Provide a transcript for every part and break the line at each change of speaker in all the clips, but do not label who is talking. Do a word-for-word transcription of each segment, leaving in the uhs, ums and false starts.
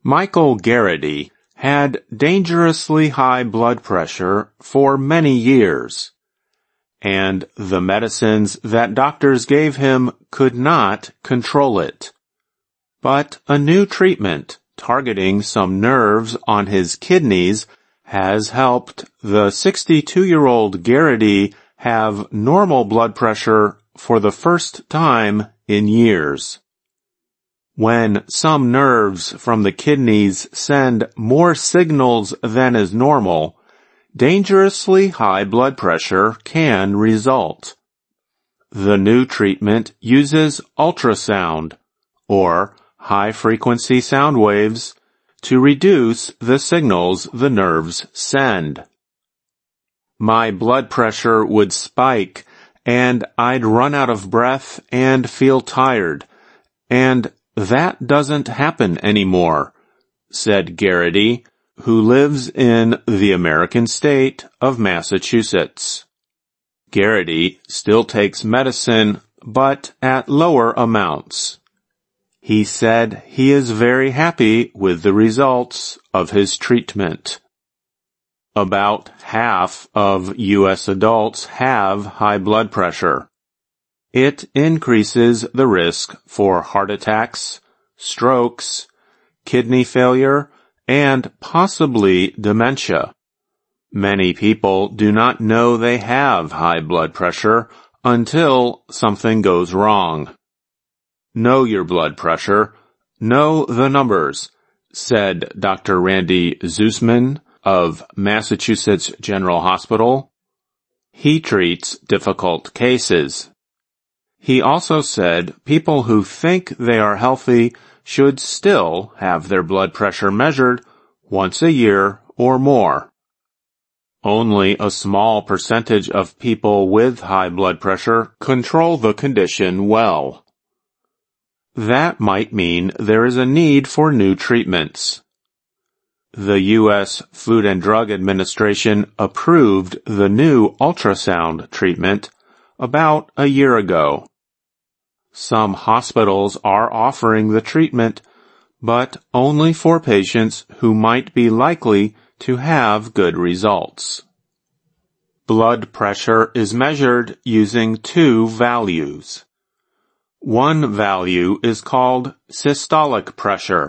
Michael Garrity had dangerously high blood pressure for many years, and the medicines that doctors gave him could not control it. But a new treatment targeting some nerves on his kidneys has helped the sixty-two-year-old Garrity have normal blood pressure for the first time in years. When some nerves from the kidneys send more signals than is normal, dangerously high blood pressure can result. The new treatment uses ultrasound, or high-frequency sound waves, to reduce the signals the nerves send. My blood pressure would spike, and I'd run out of breath and feel tired, and that doesn't happen anymore, said Garrity, who lives in the American state of Massachusetts. Garrity still takes medicine, but at lower amounts. He said he is very happy with the results of his treatment. About half of U S adults have high blood pressure. It increases the risk for heart attacks, strokes, kidney failure, and possibly dementia. Many people do not know they have high blood pressure until something goes wrong. Know your blood pressure. Know the numbers, said Doctor Randy Zussman of Massachusetts General Hospital. He treats difficult cases. He also said people who think they are healthy should still have their blood pressure measured once a year or more. Only a small percentage of people with high blood pressure control the condition well. That might mean there is a need for new treatments. The U S Food and Drug Administration approved the new ultrasound treatment about a year ago. Some hospitals are offering the treatment, but only for patients who might be likely to have good results. Blood pressure is measured using two values. One value is called systolic pressure.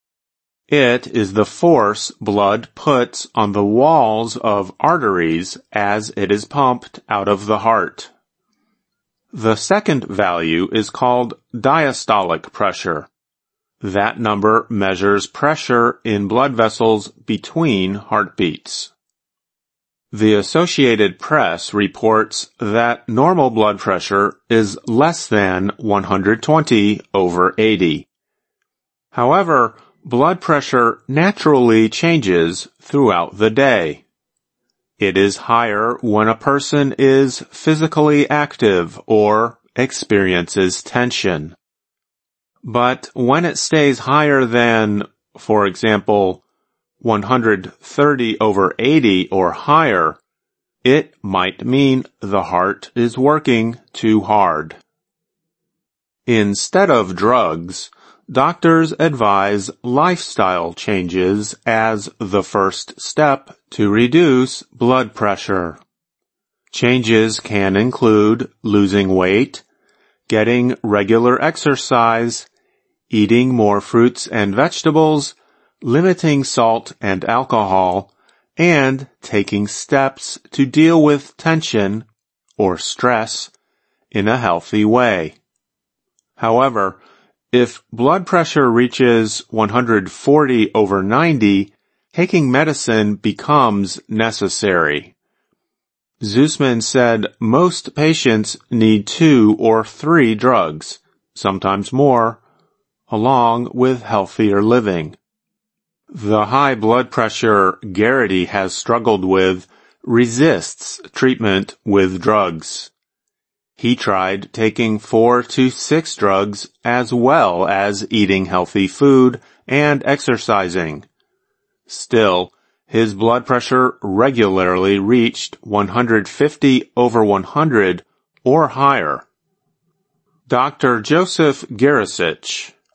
It is the force blood puts on the walls of arteries as it is pumped out of the heart. The second value is called diastolic pressure. That number measures pressure in blood vessels between heartbeats. The Associated Press reports that normal blood pressure is less than one hundred twenty over eighty. However, blood pressure naturally changes throughout the day. It is higher when a person is physically active or experiences tension. But when it stays higher than, for example, one hundred thirty over eighty or higher, it might mean the heart is working too hard. Instead of drugs, doctors advise lifestyle changes as the first step to reduce blood pressure. Changes can include losing weight, getting regular exercise, eating more fruits and vegetables, limiting salt and alcohol, and taking steps to deal with tension or stress in a healthy way. However, if blood pressure reaches one hundred forty over ninety, taking medicine becomes necessary. Zussman said most patients need two or three drugs, sometimes more, along with healthier living. The high blood pressure Garrity has struggled with resists treatment with drugs. He tried taking four to six drugs as well as eating healthy food and exercising. Still, his blood pressure regularly reached one hundred fifty over one hundred or higher. Doctor Joseph Garasich,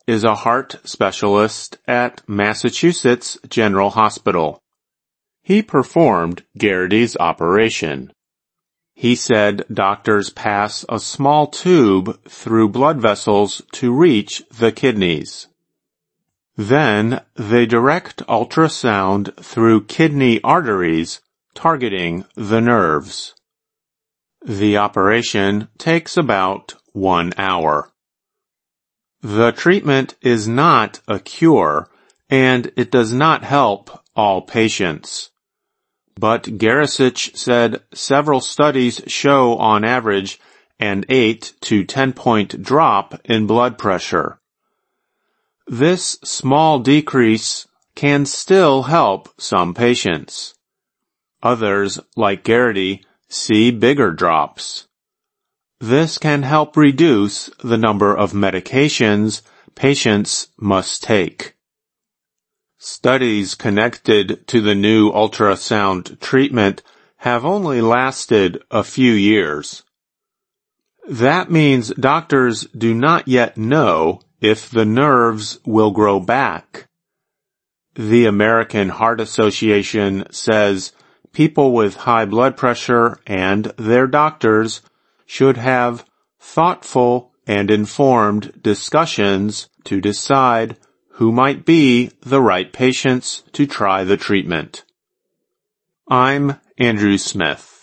is a heart specialist at Massachusetts General Hospital. He performed Garrity's operation. He said doctors pass a small tube through blood vessels to reach the kidneys. Then they direct ultrasound through kidney arteries, targeting the nerves. The operation takes about one hour. The treatment is not a cure, and it does not help all patients. But Garasich said several studies show on average an eight to ten point drop in blood pressure. This small decrease can still help some patients. Others, like Garrity, see bigger drops. This can help reduce the number of medications patients must take. Studies connected to the new ultrasound treatment have only lasted a few years. That means doctors do not yet know if the nerves will grow back. The American Heart Association says people with high blood pressure and their doctors should have thoughtful and informed discussions to decide who might be the right patients to try the treatment. I'm Andrew Smith.